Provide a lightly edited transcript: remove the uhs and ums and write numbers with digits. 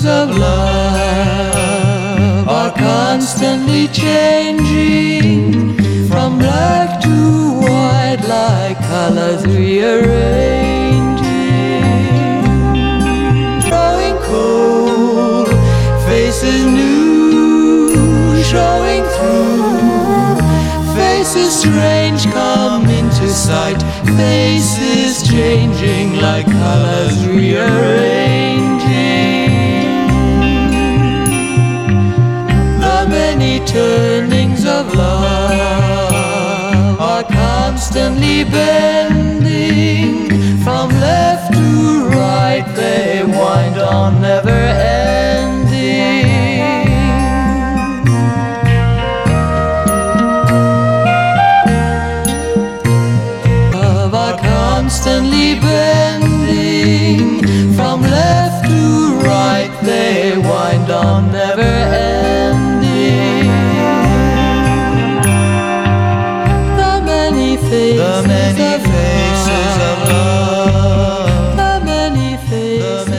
faces of love are constantly changing, from black to white, like colors rearranging. Growing cold, faces new, showing through. Faces strange come into sight, faces changing like colors rearranging. The many turnings of love are constantly bending, from left to right they wind on, never ending. Constantly bending, from left to right they wind on, never ending. The many faces of love, the many faces